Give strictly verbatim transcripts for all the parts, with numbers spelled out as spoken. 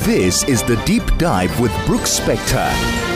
This is The Deep Dive with Brooks Spector.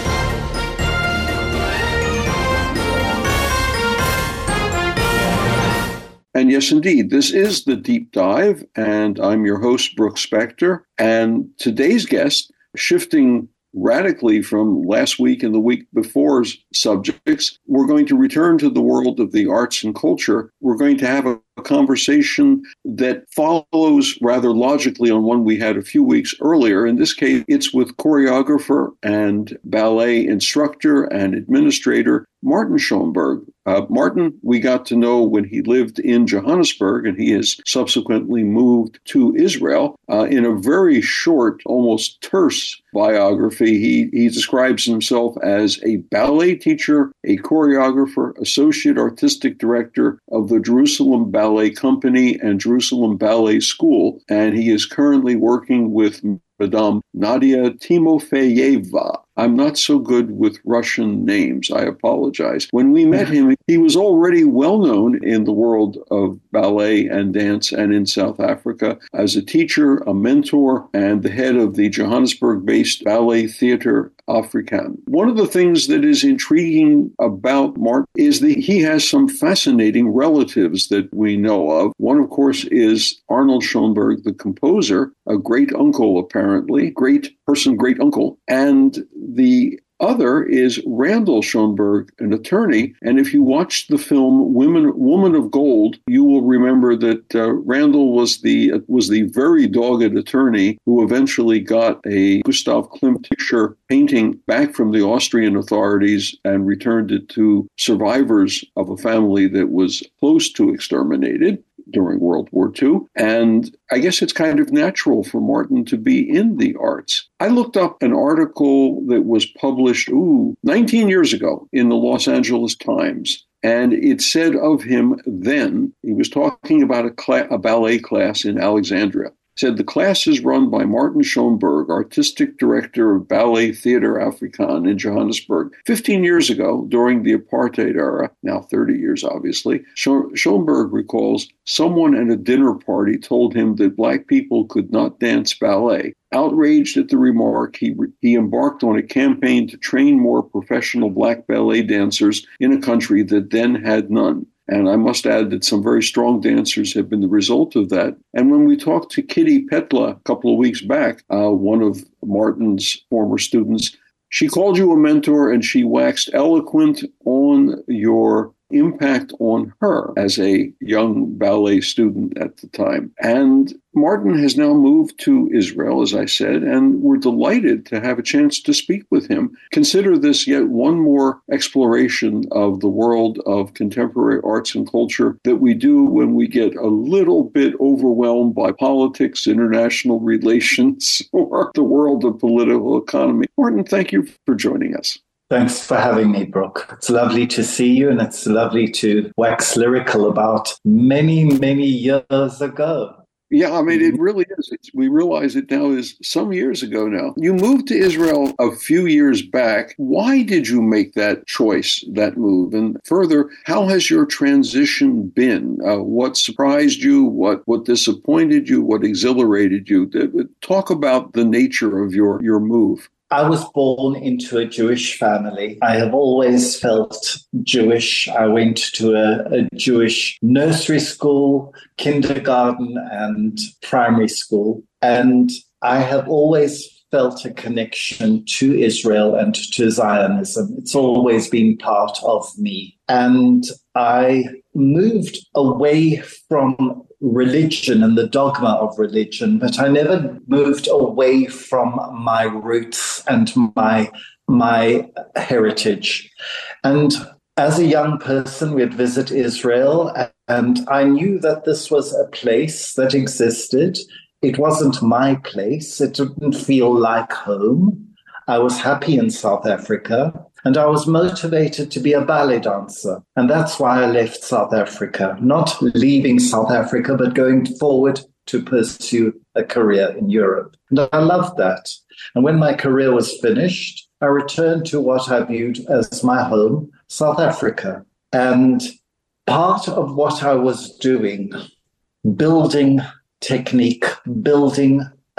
And yes, indeed, this is The Deep Dive, and I'm your host, Brooks Spector. And today's guest, shifting radically from last week and the week before's subjects, we're going to return to the world of the arts and culture. We're going to have a, a conversation that follows rather logically on one we had a few weeks earlier. In this case, it's with choreographer and ballet instructor and administrator Martin Schoenberg. Uh, Martin, we got to know when he lived in Johannesburg, and he has subsequently moved to Israel. Uh, in a very short, almost terse biography, he, he describes himself as a ballet teacher, a choreographer, associate artistic director of the Jerusalem Ballet Company and Jerusalem Ballet School, and he is currently working with Madame Nadia Timofeyeva. I'm not so good with Russian names. I apologize. When we met him, he was already well known in the world of ballet and dance and in South Africa as a teacher, a mentor, and the head of the Johannesburg-based Ballet Theatre Africain. One of the things that is intriguing about Martin is that he has some fascinating relatives that we know of. One, of course, is Arnold Schoenberg, the composer, a great uncle, apparently, great person, great uncle, and the other is Randall Schoenberg, an attorney. And if you watch the film Women, Woman of Gold, you will remember that uh, Randall was the was the very dogged attorney who eventually got a Gustav Klimt picture painting back from the Austrian authorities and returned it to survivors of a family that was close to exterminated during World War Two. And I guess it's kind of natural for Martin to be in the arts. I looked up an article that was published, ooh, nineteen years ago in the Los Angeles Times. And it said of him then, he was talking about a, cla- a ballet class in Alexandria. Said the class is run by Martin Schoenberg, artistic director of Ballet Theatre Africain in Johannesburg. Fifteen years ago, during the apartheid era, now thirty years obviously, Schoenberg recalls someone at a dinner party told him that black people could not dance ballet. Outraged at the remark, he, he embarked on a campaign to train more professional black ballet dancers in a country that then had none. And I must add that some very strong dancers have been the result of that. And when we talked to Kitty Petla a couple of weeks back, uh, one of Martin's former students, she called you a mentor and she waxed eloquent on your impact on her as a young ballet student at the time. And Martin has now moved to Israel, as I said, and we're delighted to have a chance to speak with him. Consider this yet one more exploration of the world of contemporary arts and culture that we do when we get a little bit overwhelmed by politics, international relations, or the world of political economy. Martin, thank you for joining us. Thanks for having me, Brooke. It's lovely to see you, and it's lovely to wax lyrical about many, many years ago. Yeah, I mean, it really is. It's, we realize it now is some years ago now. You moved to Israel a few years back. Why did you make that choice, that move? And further, how has your transition been? Uh, what surprised you? What what disappointed you? What exhilarated you? Talk about the nature of your, your move. I was born into a Jewish family. I have always felt Jewish. I went to a, a Jewish nursery school, kindergarten, and primary school. And I have always felt a connection to Israel and to Zionism. It's always been part of me. And I moved away from religion and the dogma of religion, but I never moved away from my roots and my my heritage. And as a young person, we'd visit Israel, and I knew that this was a place that existed. It wasn't my place. It didn't feel like home. I was happy in South Africa, and I was motivated to be a ballet dancer. And that's why I left South Africa, not leaving South Africa, but going forward to pursue a career in Europe. And I loved that. And when my career was finished, I returned to what I viewed as my home, South Africa. And part of what I was doing, building technique, building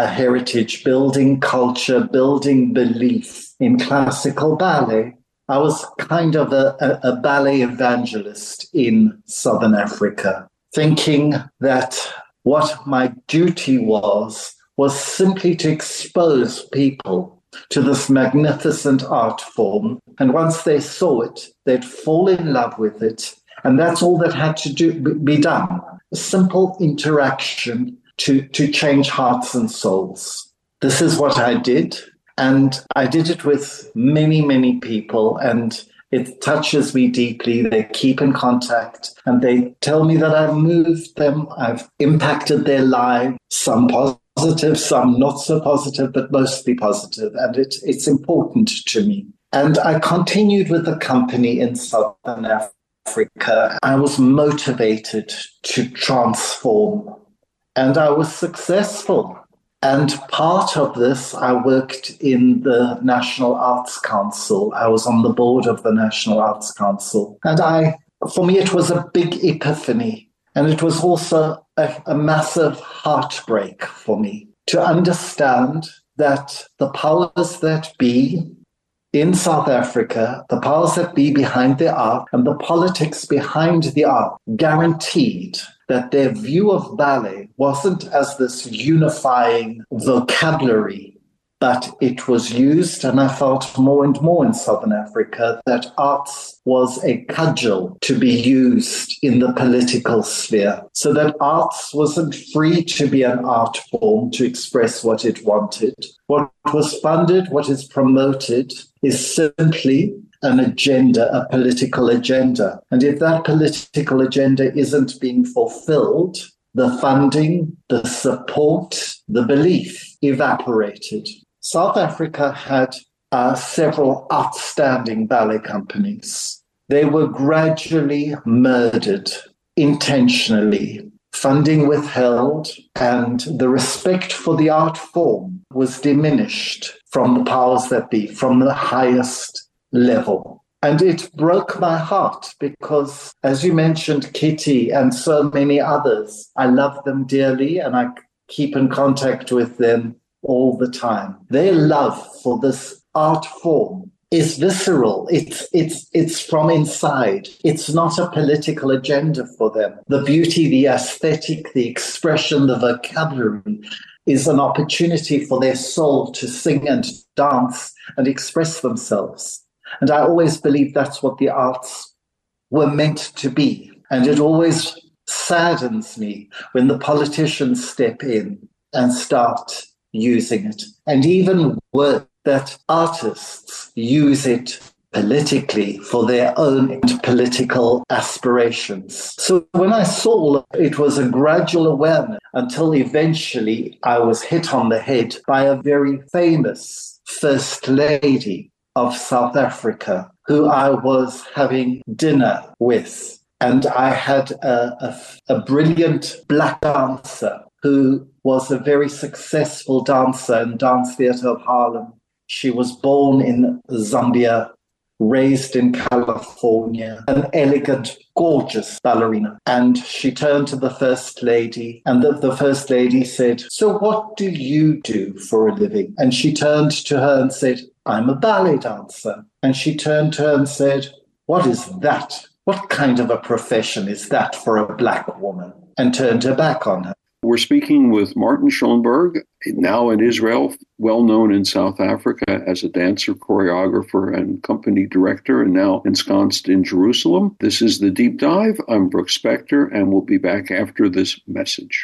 a heritage, building culture, building belief in classical ballet. I was kind of a, a, a ballet evangelist in Southern Africa, thinking that what my duty was, was simply to expose people to this magnificent art form. And once they saw it, they'd fall in love with it. And that's all that had to do, be done. A simple interaction to, to change hearts and souls. This is what I did. And I did it with many, many people. And it touches me deeply. They keep in contact and they tell me that I've moved them. I've impacted their lives, some positive, some not so positive, but mostly positive. And it, it's important to me. And I continued with the company in Southern Africa. I was motivated to transform, and I was successful. And part of this, I worked in the National Arts Council. I was on the board of the National Arts Council. And I, for me, it was a big epiphany. And it was also a, a massive heartbreak for me to understand that the powers that be in South Africa, the powers that be behind the art and the politics behind the art guaranteed that their view of ballet wasn't as this unifying vocabulary, but it was used, and I felt more and more in Southern Africa, that arts was a cudgel to be used in the political sphere. So that arts wasn't free to be an art form to express what it wanted. What was funded, what is promoted, is simply an agenda, a political agenda. And if that political agenda isn't being fulfilled, the funding, the support, the belief evaporated. South Africa had uh, several outstanding ballet companies. They were gradually murdered intentionally, funding withheld, and the respect for the art form was diminished from the powers that be, from the highest level. And it broke my heart because, as you mentioned, Kitty and so many others, I love them dearly and I keep in contact with them all the time. Their love for this art form is visceral. It's, it's, it's from inside. It's not a political agenda for them. The beauty, the aesthetic, the expression, the vocabulary is an opportunity for their soul to sing and dance and express themselves. And I always believe that's what the arts were meant to be. And it always saddens me when the politicians step in and start using it. And even worse, that artists use it politically for their own political aspirations. So when I saw it was a gradual awareness until eventually I was hit on the head by a very famous First Lady of South Africa, who I was having dinner with. And I had a, a, a brilliant black dancer who was a very successful dancer in Dance Theatre of Harlem. She was born in Zambia, raised in California, an elegant, gorgeous ballerina. And she turned to the First Lady, and the, the First Lady said, "So what do you do for a living?" And she turned to her and said, "I'm a ballet dancer." And she turned to her and said, "What is that? What kind of a profession is that for a black woman?" And turned her back on her. We're speaking with Martin Schoenberg, now in Israel, well known in South Africa as a dancer, choreographer, and company director, and now ensconced in Jerusalem. This is The Deep Dive. I'm Brooks Spector, and we'll be back after this message.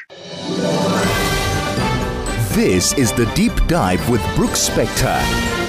This is The Deep Dive with Brooks Spector.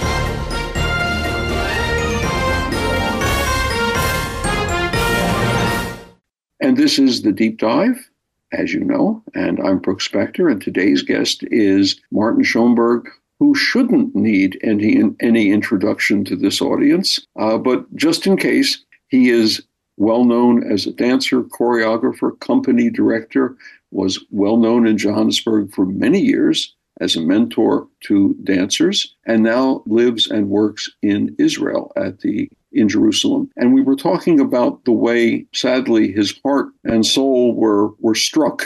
And this is The Deep Dive, as you know, and I'm Brooks Spector, and today's guest is Martin Schoenberg, who shouldn't need any, any introduction to this audience, uh, but just in case, he is well known as a dancer, choreographer, company director, was well known in Johannesburg for many years as a mentor to dancers, and now lives and works in Israel at the in Jerusalem. And we were talking about the way, sadly, his heart and soul were, were struck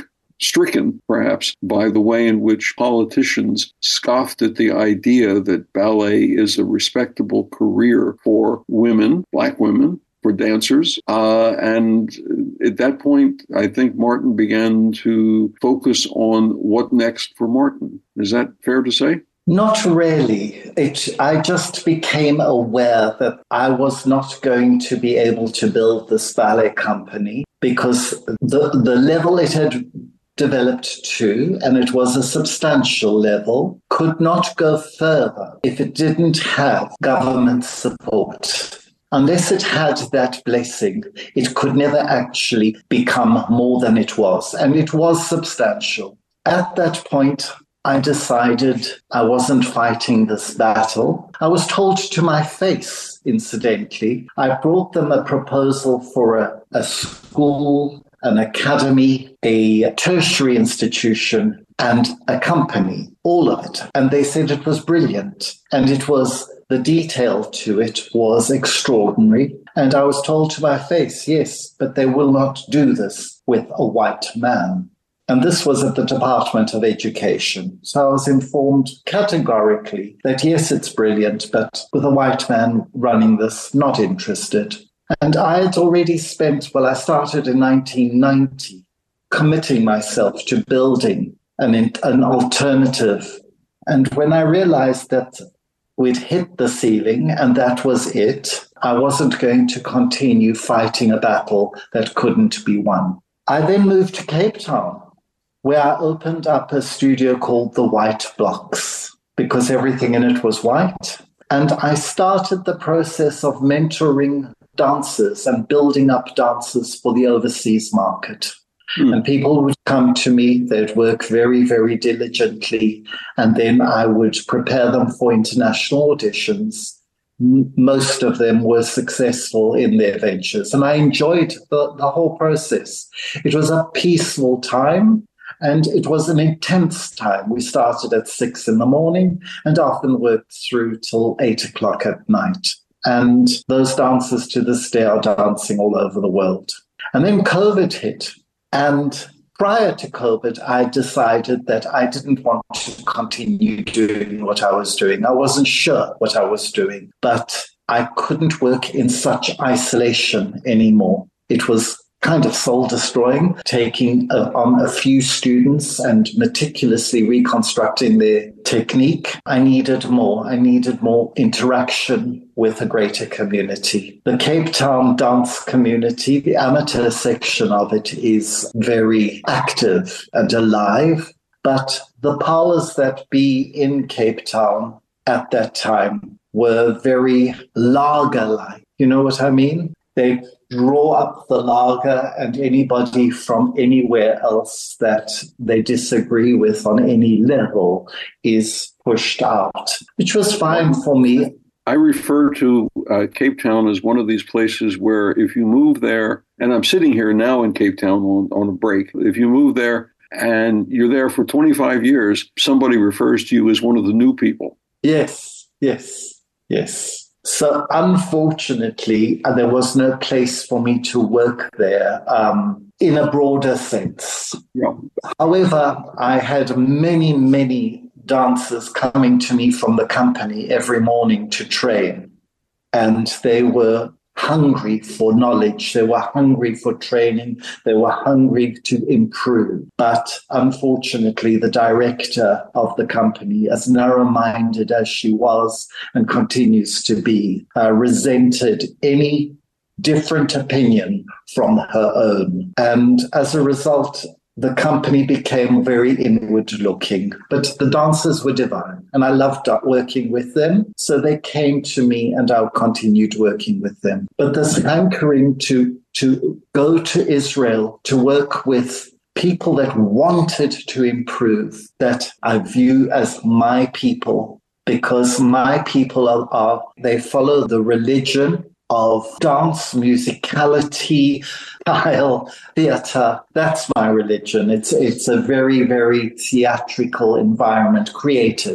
stricken, perhaps, by the way in which politicians scoffed at the idea that ballet is a respectable career for women, black women, for dancers. Uh, and at that point, I think Martin began to focus on what next for Martin. Is that fair to say? Not really. It, I just became aware that I was not going to be able to build this ballet company because the, the level it had developed to, and it was a substantial level, could not go further if it didn't have government support. Unless it had that blessing, it could never actually become more than it was. And it was substantial. At that point, I decided I wasn't fighting this battle. I was told to my face, incidentally. I brought them a proposal for a, a school, an academy, a tertiary institution, and a company, all of it. And they said it was brilliant. And it was, the detail to it was extraordinary. And I was told to my face, yes, but they will not do this with a white man. And this was at the Department of Education. So I was informed categorically that, yes, it's brilliant, but with a white man running this, not interested. And I had already spent, well, I started in nineteen ninety, committing myself to building an, an alternative. And when I realized that we'd hit the ceiling and that was it, I wasn't going to continue fighting a battle that couldn't be won. I then moved to Cape Town, where I opened up a studio called The White Blocks, because everything in it was white. And I started the process of mentoring dancers and building up dancers for the overseas market. Hmm. And people would come to me, they'd work very, very diligently, and then I would prepare them for international auditions. M- most of them were successful in their ventures, and I enjoyed the, the whole process. It was a peaceful time. And it was an intense time. We started at six in the morning and often worked through till eight o'clock at night. And those dancers to this day are dancing all over the world. And then COVID hit. And prior to COVID, I decided that I didn't want to continue doing what I was doing. I wasn't sure what I was doing, but I couldn't work in such isolation anymore. It was kind of soul-destroying, taking a, on a few students and meticulously reconstructing their technique. I needed more. I needed more interaction with a greater community. The Cape Town dance community, the amateur section of it, is very active and alive, but the powers that be in Cape Town at that time were very lager-like. You know what I mean? They draw up the lager, and anybody from anywhere else that they disagree with on any level is pushed out, which was fine for me. I refer to uh, Cape Town as one of these places where if you move there, and I'm sitting here now in Cape Town on, on a break, if you move there and you're there for twenty-five years, somebody refers to you as one of the new people. Yes, yes, yes. So unfortunately, there was no place for me to work there um, in a broader sense. Yeah. However, I had many, many dancers coming to me from the company every morning to train, and they were hungry for knowledge. They were hungry for training. They were hungry to improve. But unfortunately, the director of the company, as narrow-minded as she was and continues to be, uh, resented any different opinion from her own. And as a result, the company became very inward-looking, but the dancers were divine, and I loved working with them. So they came to me, and I continued working with them. But this hankering to to go to Israel, to work with people that wanted to improve, that I view as my people, because my people are, are they follow the religion of dance, musicality, style, theater. That's my religion. It's it's a very, very theatrical environment, creatives.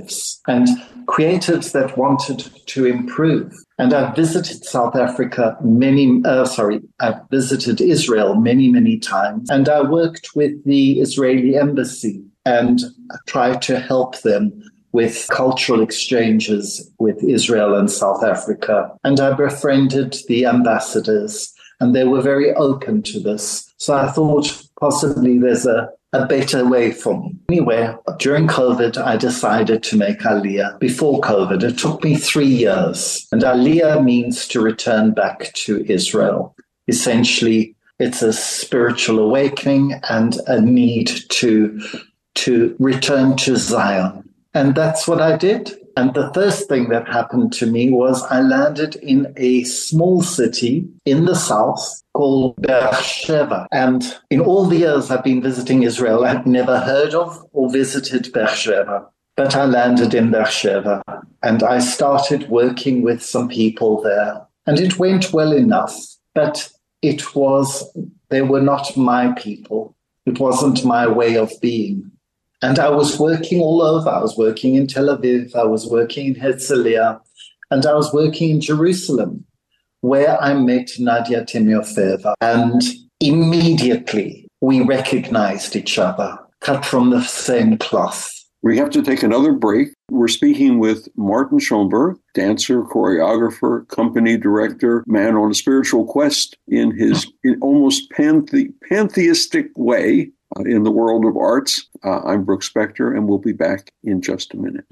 and creatives that wanted to improve. And I've visited South Africa many, uh, sorry, I've visited Israel many, many times. And I worked with the Israeli embassy and tried to help them with cultural exchanges with Israel and South Africa. And I befriended the ambassadors, and they were very open to this. So I thought possibly there's a a better way for me. Anyway, during COVID, I decided to make Aliyah. Before COVID, it took me three years. And Aliyah means to return back to Israel. Essentially, it's a spiritual awakening and a need to, to return to Zion. And that's what I did. And the first thing that happened to me was I landed in a small city in the south called Beersheba. And in all the years I've been visiting Israel, I'd never heard of or visited Beersheba. But I landed in Beersheba and I started working with some people there. And it went well enough, but it was, they were not my people. It wasn't my way of being. And I was working all over. I was working in Tel Aviv, I was working in Herzliya, and I was working in Jerusalem, where I met Nadia Timofeeva. And immediately we recognized each other, cut from the same cloth. We have to take another break. We're speaking with Martin Schoenberg, dancer, choreographer, company director, man on a spiritual quest in his in almost panthe- pantheistic way. Uh, in the world of arts. Uh, I'm Brooke Spector, and we'll be back in just a minute.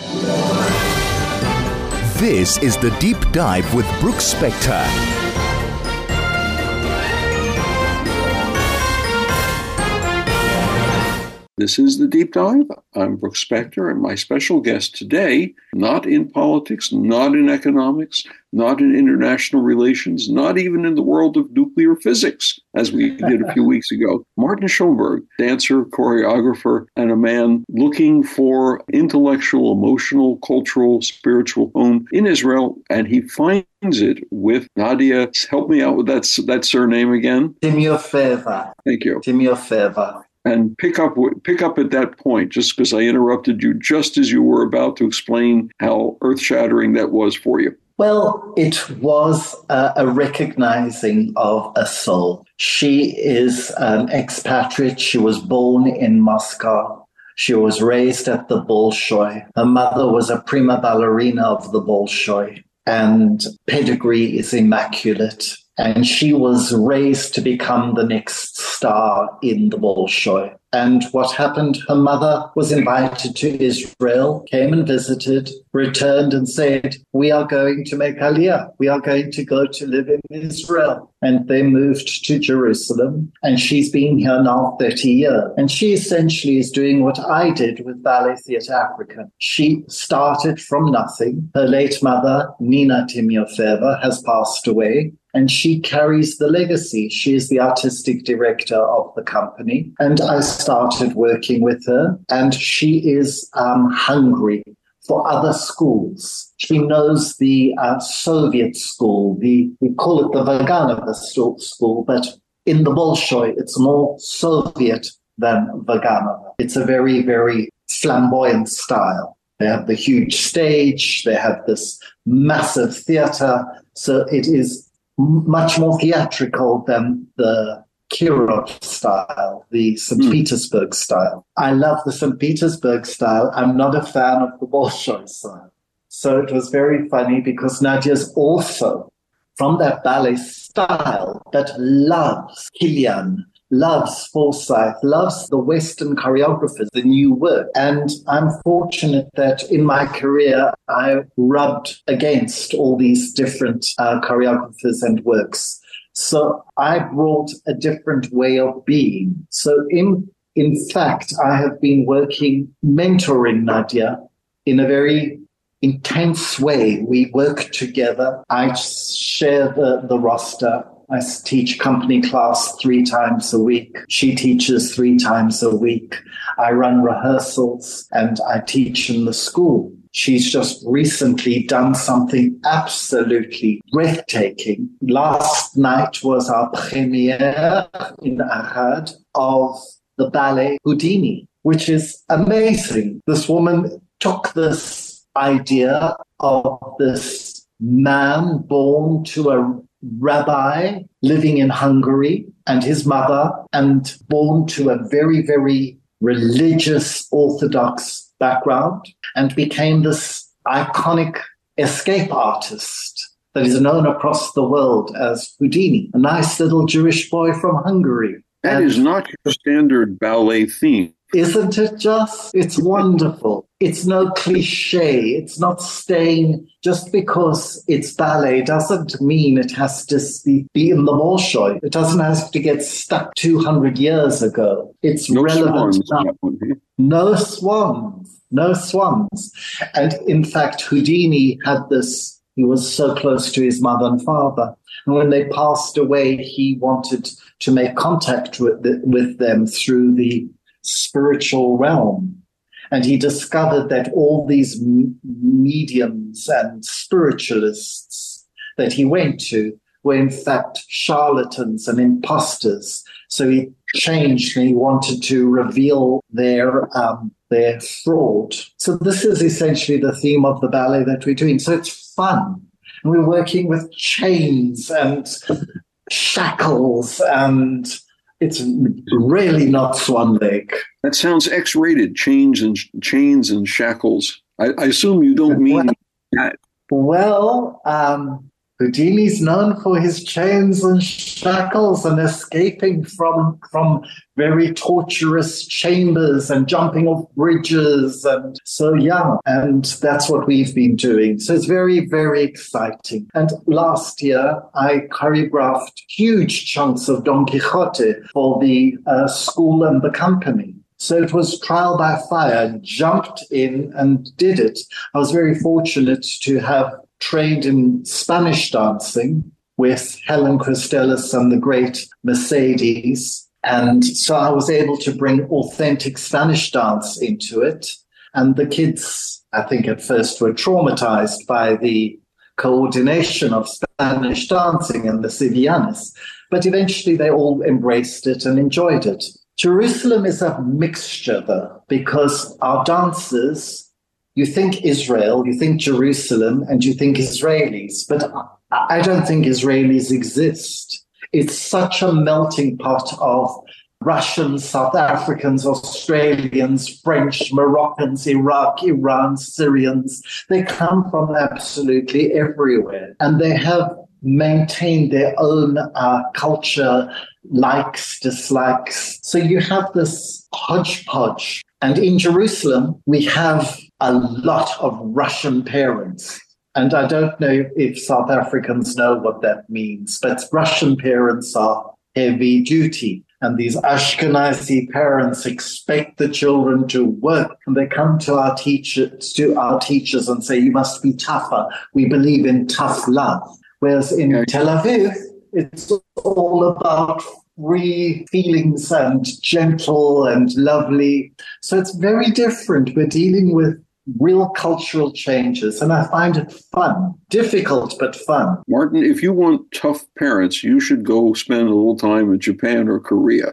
This is The Deep Dive with Brooke Spector. This is The Deep Dive. I'm Brooke Spector, and my special guest today, not in politics, not in economics, not in international relations, not even in the world of nuclear physics, as we did a few weeks ago. Martin Schoenberg, dancer, choreographer, and a man looking for intellectual, emotional, cultural, spiritual home in Israel, and he finds it with Nadia. Help me out with that, that surname again. Timofeeva. Thank you. Timofeeva. And pick up pick up at that point, just because I interrupted you just as you were about to explain how earth-shattering that was for you. Well, it was uh, a recognizing of a soul. She is an expatriate. She was born in Moscow. She was raised at the Bolshoi. Her mother was a prima ballerina of the Bolshoi, and pedigree is immaculate. And she was raised to become the next star in the Bolshoi. And what happened? Her mother was invited to Israel, came and visited, returned and said, we are going to make Aliyah. We are going to go to live in Israel. And they moved to Jerusalem. And she's been here now thirty years. And she essentially is doing what I did with Ballet Theatre Africa. She started from nothing. Her late mother, Nina Timofeeva, has passed away. And she carries the legacy. She is the artistic director of the company. And I started working with her. And she is um, hungry for other schools. She knows the uh, Soviet school. The we call it the Vaganova school, but in the Bolshoi, it's more Soviet than Vaganova. It's a very, very flamboyant style. They have the huge stage. They have this massive theater. So it is much more theatrical than the Kirov style, the Saint Mm. Petersburg style. I love the Saint Petersburg style. I'm not a fan of the Bolshoi style. So it was very funny because Nadia's also from that ballet style that loves Kilian, loves Forsyth, loves the Western choreographers, the new work. And I'm fortunate that in my career, I rubbed against all these different uh, choreographers and works. So I brought a different way of being. So in, in fact, I have been working, mentoring Nadia in a very intense way. We work together. I share the, the roster. I teach company class three times a week. She teaches three times a week. I run rehearsals and I teach in the school. She's just recently done something absolutely breathtaking. Last night was our premiere in Arad of the ballet Houdini, which is amazing. This woman took this idea of this man born to a rabbi living in Hungary and his mother, and born to a very, very religious Orthodox background, and became this iconic escape artist that is known across the world as Houdini, a nice little Jewish boy from Hungary. That and is not your standard ballet theme. Isn't it just? It's wonderful. It's no cliche. It's not staying, just because it's ballet doesn't mean it has to be, be in the Bolshoi. It doesn't have to get stuck two hundred years ago. It's no relevant swans, now. No swans. No swans. And in fact, Houdini had this, he was so close to his mother and father. And when they passed away, he wanted to make contact with, the, with them through the spiritual realm. And he discovered that all these m- mediums and spiritualists that he went to were in fact charlatans and imposters. So he changed and he wanted to reveal their um, their fraud. So this is essentially the theme of the ballet that we're doing. So it's fun. And we're working with chains and shackles, and it's really not Swan Lake. That sounds X-rated, chains and chains and shackles. I, I assume you don't mean well, that. Well, um, Houdini's known for his chains and shackles and escaping from from very torturous chambers and jumping off bridges. And so, yeah, and that's what we've been doing. So it's very, very exciting. And last year, I choreographed huge chunks of Don Quixote for the uh, school and the company. So it was trial by fire, jumped in and did it. I was very fortunate to have trained in Spanish dancing with Helen Christelis and the great Mercedes. And so I was able to bring authentic Spanish dance into it. And the kids, I think at first were traumatized by the coordination of Spanish dancing and the Sevillanas. But eventually they all embraced it and enjoyed it. Jerusalem is a mixture, though, because our dancers, you think Israel, you think Jerusalem, and you think Israelis, but I don't think Israelis exist. It's such a melting pot of Russians, South Africans, Australians, French, Moroccans, Iraq, Iran, Syrians. They come from absolutely everywhere, and they have maintained their own uh, culture, likes, dislikes. So you have this hodgepodge. And in Jerusalem, we have a lot of Russian parents. And I don't know if South Africans know what that means, but Russian parents are heavy duty. And these Ashkenazi parents expect the children to work. And they come to our teachers, to our teachers and say, you must be tougher. We believe in tough love. Whereas in yeah. Tel Aviv, it's all about free feelings and gentle and lovely. So it's very different. We're dealing with real cultural changes, and I find it fun. Difficult, but fun. Martin, if you want tough parents, you should go spend a little time in Japan or Korea.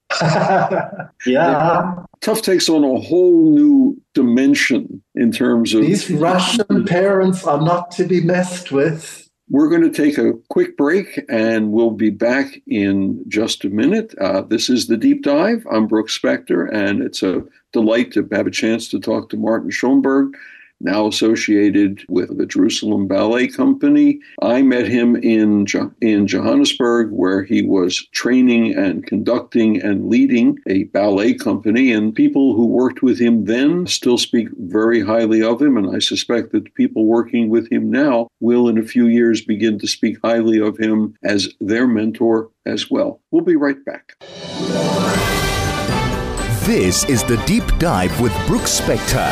Yeah. Tough takes on a whole new dimension in terms of... These Russian parents are not to be messed with. We're going to take a quick break, and we'll be back in just a minute. Uh, this is The Deep Dive. I'm Brooks Spector, and it's a delight to have a chance to talk to Martin Schoenberg, now associated with the Jerusalem Ballet Company. I met him in jo- in Johannesburg, where he was training and conducting and leading a ballet company, and people who worked with him then still speak very highly of him, and I suspect that the people working with him now will in a few years begin to speak highly of him as their mentor as well. We'll be right back. This is The Deep Dive with Brooks Spector.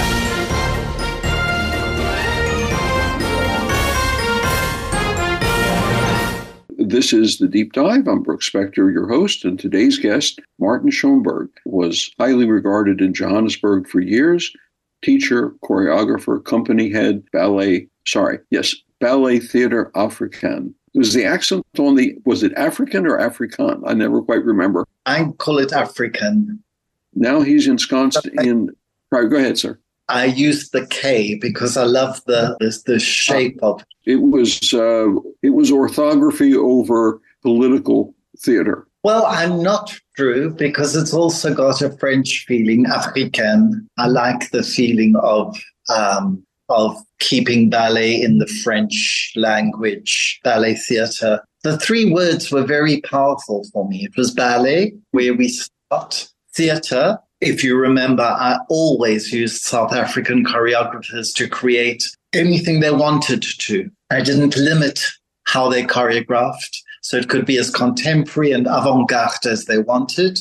This is The Deep Dive. I'm Brooks Spector, your host, and today's guest, Martin Schoenberg, was highly regarded in Johannesburg for years. Teacher, choreographer, company head, ballet, sorry, yes, Ballet Theatre Africain. Was the accent on the, was it African or Afrikaan? I never quite remember. I call it African. Now he's ensconced in, right, go ahead, sir. I used the K because I love the the, the shape of it. It was uh, it was orthography over political theater. Well, I'm not true because it's also got a French feeling, Africain. I like the feeling of um, of keeping ballet in the French language, ballet theater. The three words were very powerful for me. It was ballet, where we start, theater. If you remember, I always used South African choreographers to create anything they wanted to. I didn't limit how they choreographed, so it could be as contemporary and avant-garde as they wanted.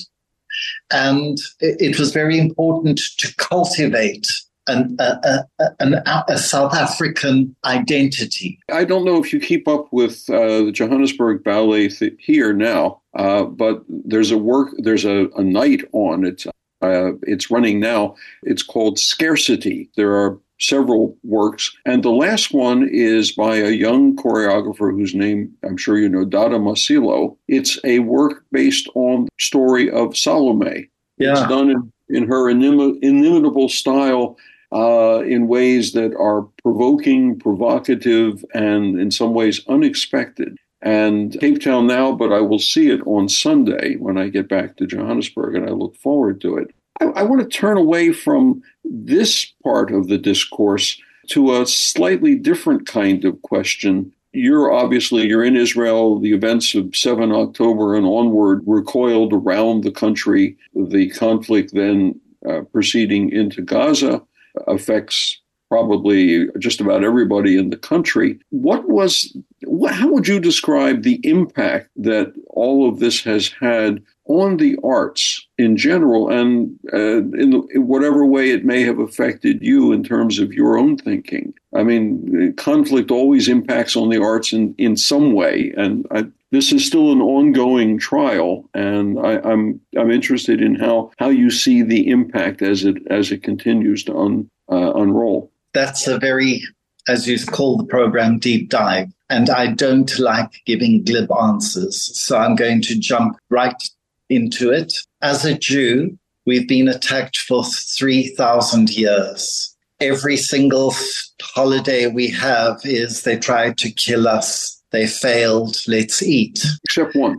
And it was very important to cultivate an, a, a, an, a South African identity. I don't know if you keep up with uh, the Johannesburg Ballet th- here now, uh, but there's a work, there's a, a night on it. Uh, it's running now. It's called Scarcity. There are several works, and the last one is by a young choreographer whose name I'm sure you know, Dada Masilo. It's a work based on the story of Salome. Yeah. It's done in, in her inim- inimitable style, uh, in ways that are provoking, provocative, and in some ways unexpected. And Cape Town now, but I will see it on Sunday when I get back to Johannesburg, and I look forward to it. I, I want to turn away from this part of the discourse to a slightly different kind of question. You're obviously, you're in Israel. The events of the seventh of October and onward recoiled around the country. The conflict then uh, proceeding into Gaza affects probably just about everybody in the country. What was, how would you describe the impact that all of this has had on the arts in general, and uh, in, the, in whatever way it may have affected you in terms of your own thinking? I mean, conflict always impacts on the arts in, in some way, and I, this is still an ongoing trial, and I, I'm I'm interested in how, how you see the impact as it as it continues to un, uh, unroll. That's a very, as you call the program, deep dive. And I don't like giving glib answers. So I'm going to jump right into it. As a Jew, we've been attacked for three thousand years. Every single holiday we have is they tried to kill us. They failed. Let's eat. Except one.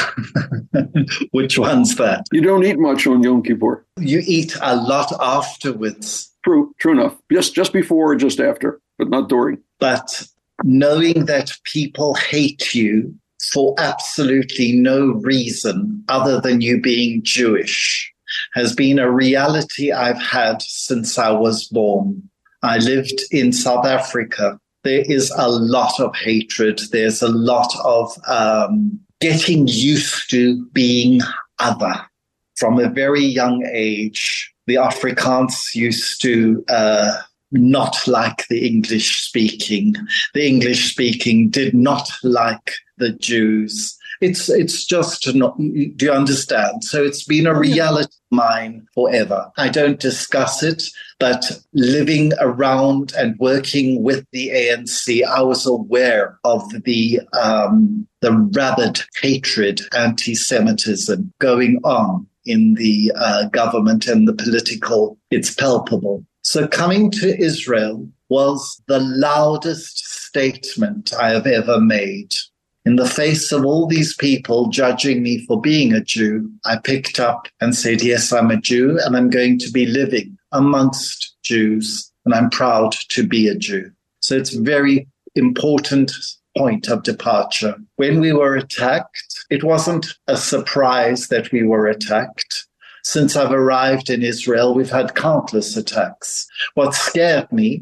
Which one's that? You don't eat much on Yom Kippur. You eat a lot afterwards. True, true enough. Just just before or just after, but not during. But knowing that people hate you for absolutely no reason other than you being Jewish has been a reality I've had since I was born. I lived in South Africa. There is a lot of hatred. There's a lot of um, getting used to being other. From a very young age, the Afrikaans used to uh, not like the English speaking. The English speaking did not like the Jews. It's it's just not, do you understand? So it's been a reality of mine forever. I don't discuss it, but living around and working with the A N C, I was aware of the um, the rabid hatred, anti-Semitism going on in the uh, government and the political. It's palpable. So coming to Israel was the loudest statement I have ever made. In the face of all these people judging me for being a Jew, I picked up and said, yes, I'm a Jew, and I'm going to be living amongst Jews, and I'm proud to be a Jew. So it's a very important point of departure. When we were attacked, it wasn't a surprise that we were attacked. Since I've arrived in Israel, we've had countless attacks. What scared me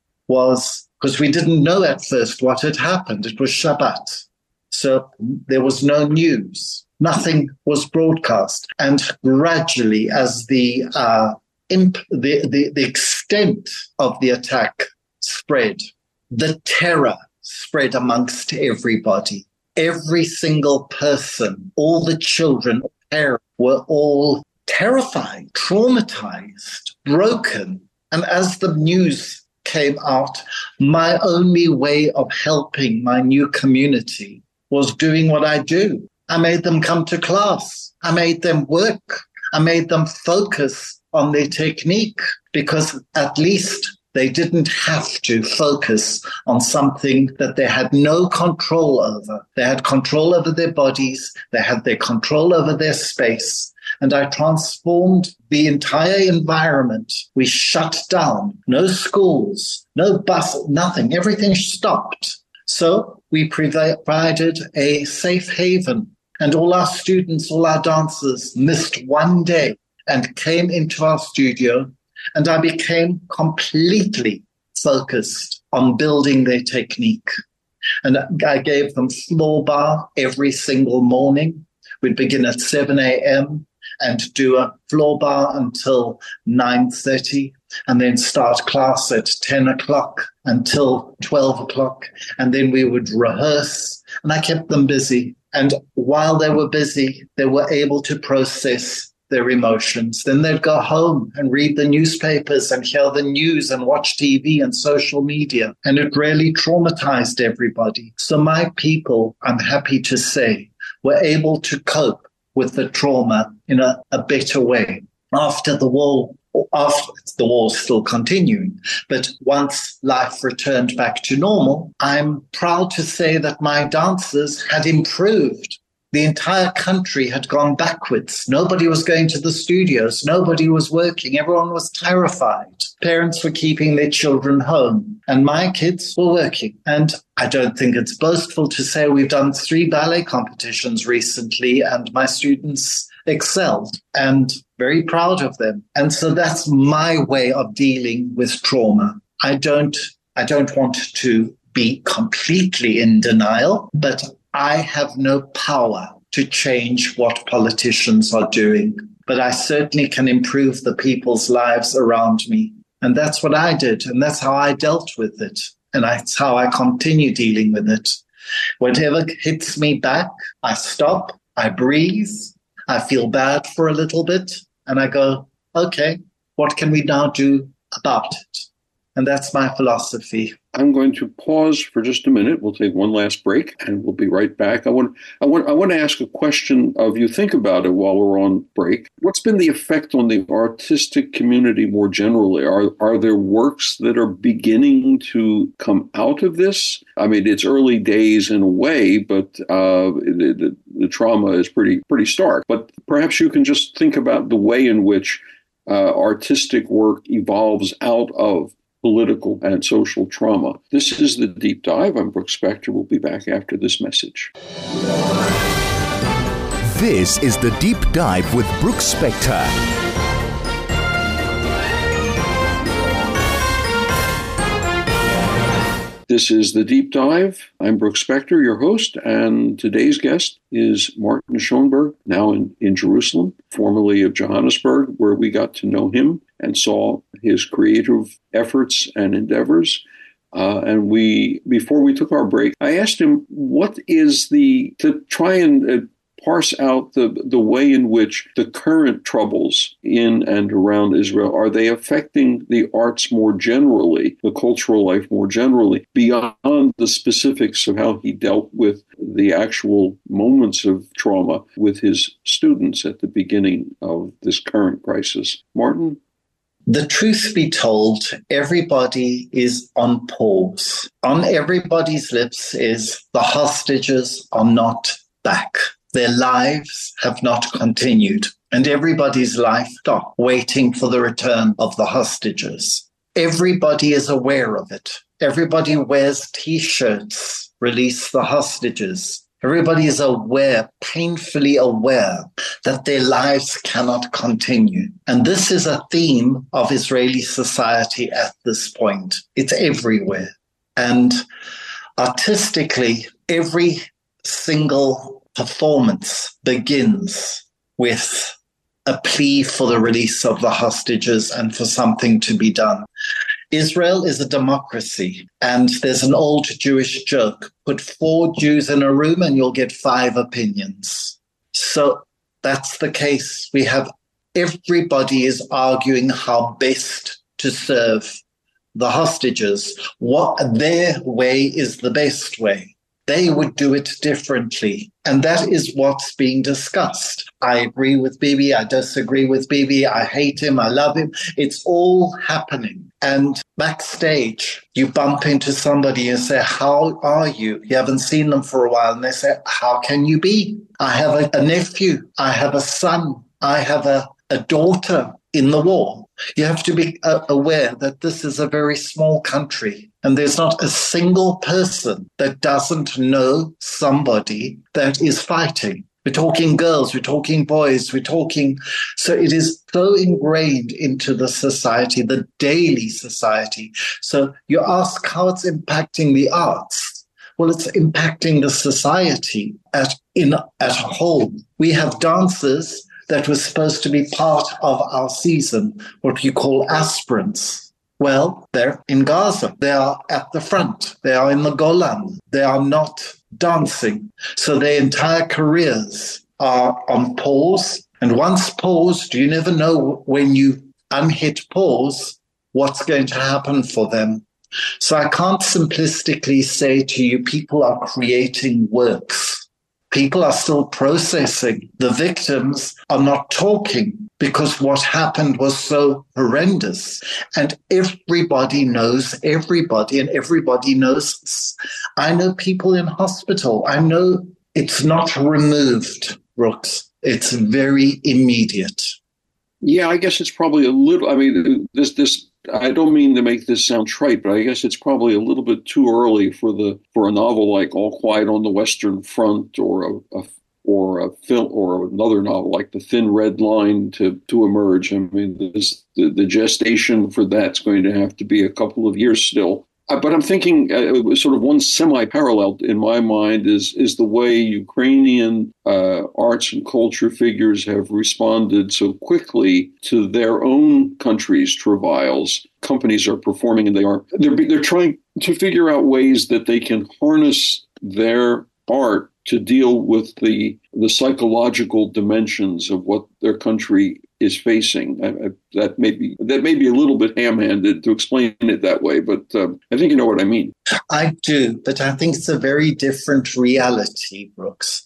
was, because we didn't know at first what had happened, it was Shabbat. So there was no news. Nothing was broadcast. And gradually, as the, uh, imp- the, the, the extent of the attack spread, the terror spread amongst everybody. Every single person, all the children, parents, were all terrified, traumatized, broken. And as the news came out, my only way of helping my new community was doing what I do. I made them come to class. I made them work. I made them focus on their technique. because at least they didn't have to focus on something that they had no control over. They had control over their bodies. They had their control over their space. And I transformed the entire environment. We shut down. No schools, no bus, nothing. Everything stopped. So we provided a safe haven. And all our students, all our dancers missed one day and came into our studio. And I became completely focused on building their technique. And I gave them floor bar every single morning. We'd begin at seven a.m. and do a floor bar until nine thirty, and then start class at ten o'clock until twelve o'clock. And then we would rehearse, and I kept them busy. And while they were busy, they were able to process their emotions. Then they'd go home and read the newspapers and hear the news and watch T V and social media. And it really traumatized everybody. So my people, I'm happy to say, were able to cope with the trauma in a, a better way. After the war, after the war still continuing, but once life returned back to normal, I'm proud to say that my dancers had improved. The entire country had gone backwards. Nobody was going to the studios. Nobody was working. Everyone was terrified. Parents were keeping their children home, and my kids were working. And I don't think it's boastful to say we've done three ballet competitions recently, and my students excelled, and very proud of them. And so that's my way of dealing with trauma. I don't, I don't want to be completely in denial, but I have no power to change what politicians are doing, but I certainly can improve the people's lives around me. And that's what I did. And that's how I dealt with it. And that's how I continue dealing with it. Whatever hits me back, I stop, I breathe, I feel bad for a little bit, and I go, okay, what can we now do about it? And that's my philosophy. I'm going to pause for just a minute. We'll take one last break, and we'll be right back. I want, I want, I want to ask a question of you. Think about it while we're on break. What's been the effect on the artistic community more generally? Are are there works that are beginning to come out of this? I mean, it's early days in a way, but uh, the, the, the trauma is pretty pretty stark. But perhaps you can just think about the way in which uh, artistic work evolves out of political and social trauma. This is The Deep Dive. I'm Brooks Spector. We'll be back after this message. This is The Deep Dive with Brooks Spector. This is The Deep Dive. I'm Brooks Spector, your host, and today's guest is Martin Schoenberg, now in, in Jerusalem, formerly of Johannesburg, where we got to know him and saw his creative efforts and endeavors. Uh, and we, before we took our break, I asked him what is the, to try and uh, parse out the, the way in which the current troubles in and around Israel, are they affecting the arts more generally, the cultural life more generally, beyond the specifics of how he dealt with the actual moments of trauma with his students at the beginning of this current crisis? Martin? The truth be told, everybody is on pause. On everybody's lips is the hostages are not back. Their lives have not continued, and everybody's life stopped waiting for the return of the hostages. Everybody is aware of it. Everybody wears T-shirts, release the hostages. Everybody is aware, painfully aware, that their lives cannot continue. And this is a theme of Israeli society at this point. It's everywhere. And artistically, every single performance begins with a plea for the release of the hostages and for something to be done. Israel is a democracy, and there's an old Jewish joke: put four Jews in a room and you'll get five opinions. So that's the case. We have everybody is arguing how best to serve the hostages, what their way is the best way. they would do it differently. And that is what's being discussed. I agree with Bibi. I disagree with Bibi. I hate him. I love him. It's all happening. And backstage, you bump into somebody and say, how are you? You haven't seen them for a while. And they say, how can you be? I have a, a nephew. I have a son. I have a, a daughter in the war. You have to be uh, aware that this is a very small country. And there's not a single person that doesn't know somebody that is fighting. We're talking girls, we're talking boys, we're talking... So it is so ingrained into the society, the daily society. So you ask how it's impacting the arts. Well, it's impacting the society at, in, at home. We have dancers that were supposed to be part of our season, what you call aspirants. Well, they're in Gaza. They are at the front. They are in the Golan. They are not dancing. So their entire careers are on pause. And once paused, you never know when you unhit pause what's going to happen for them. So I can't simplistically say to you, people are creating works. People are still processing. The victims are not talking because what happened was so horrendous. And everybody knows everybody, and everybody knows. I know people in hospital. I know it's not removed, Brooks. It's very immediate. Yeah, I guess it's probably a little, I mean, this, this, I don't mean to make this sound trite, but I guess it's probably a little bit too early for the, for a novel like All Quiet on the Western Front or a, a or a film or another novel like The Thin Red Line to, to emerge. I mean, this, the, the gestation for that's going to have to be a couple of years still. Uh, but I'm thinking uh, sort of one semi-parallel in my mind is is the way Ukrainian uh, arts and culture figures have responded so quickly to their own country's travails. Companies are performing, and they are they're they're trying to figure out ways that they can harness their art to deal with the the psychological dimensions of what their country is facing. I, I, that may be that may be a little bit ham-handed to explain it that way, but um, I think you know what I mean. I do, but I think it's a very different reality, Brooks.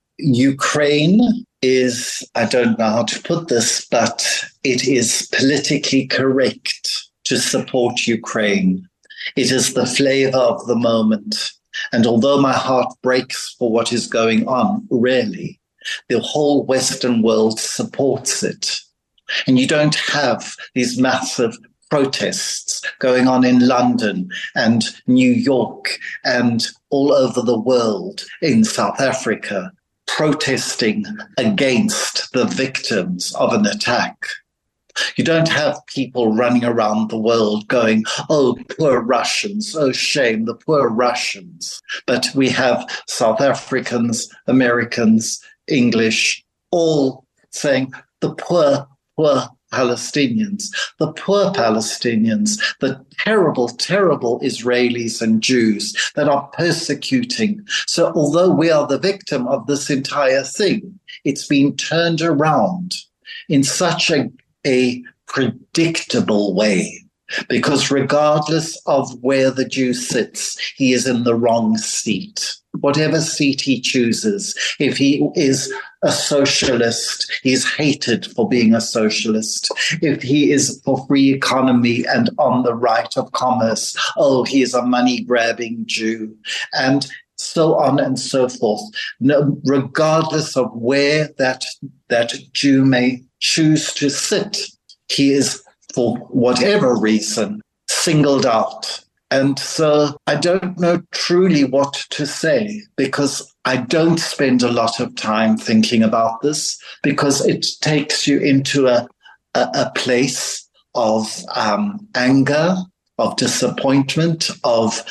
Ukraine is, I don't know how to put this, but it is politically correct to support Ukraine. It is the flavor of the moment. And although my heart breaks for what is going on, really, the whole Western world supports it. And you don't have these massive protests going on in London and New York and all over the world, in South Africa, protesting against the victims of an attack. You don't have people running around the world going, oh, poor Russians, oh, shame, the poor Russians. But we have South Africans, Americans, English, all saying the poor, poor Palestinians, the poor Palestinians, the terrible, terrible Israelis and Jews that are persecuting. So although we are the victim of this entire thing, it's been turned around in such a a predictable way, because regardless of where the Jew sits, he is in the wrong seat. Whatever seat he chooses, if he is a socialist, he's hated for being a socialist. If he is for free economy and on the right of commerce, oh, he is a money-grabbing Jew. And so on and so forth. No, regardless of where that, that Jew may choose to sit, he is, for whatever reason, singled out. And so I don't know truly what to say, because I don't spend a lot of time thinking about this, because it takes you into a, a, a place of um, anger, of disappointment, of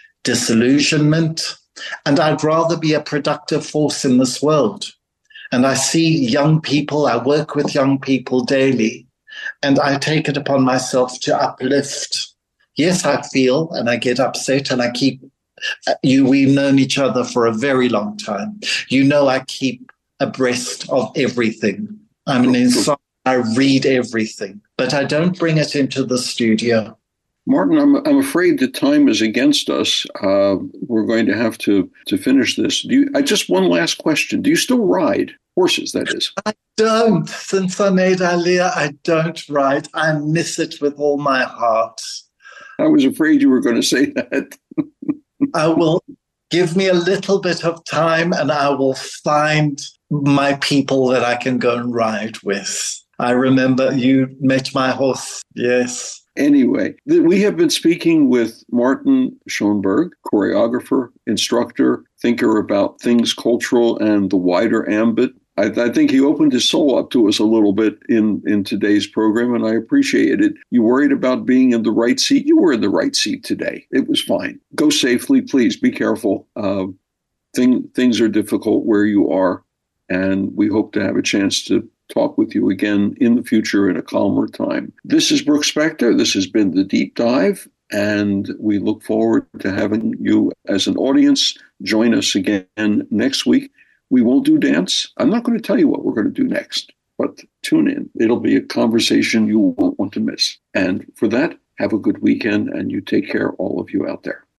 disillusionment. And I'd rather be a productive force in this world. And I see young people, I work with young people daily, and I take it upon myself to uplift. Yes, I feel and I get upset, and I keep, you, we've known each other for a very long time. You know, I keep abreast of everything. I'm an inside, I read everything, but I don't bring it into the studio. Martin, I'm I'm afraid the time is against us. Uh, we're going to have to to finish this. Do you? I just one last question. Do you still ride horses? That is. I don't. Since I made Aliyah, I don't ride. I miss it with all my heart. I was afraid you were going to say that. I will give me a little bit of time, and I will find my people that I can go and ride with. I remember you met my horse. Yes. Anyway, th- we have been speaking with Martin Schoenberg, choreographer, instructor, thinker about things cultural and the wider ambit. I, I think he opened his soul up to us a little bit in, in today's program, and I appreciate it. You worried about being in the right seat? You were in the right seat today. It was fine. Go safely, please. Be careful. Uh, thing, things are difficult where you are, and we hope to have a chance to talk with you again in the future in a calmer time. This is Brooke Spector. This has been The Deep Dive, and we look forward to having you as an audience join us again next week. We won't do dance. I'm not going to tell you what we're going to do next, but tune in. It'll be a conversation you won't want to miss. And for that, have a good weekend, and you take care, all of you out there.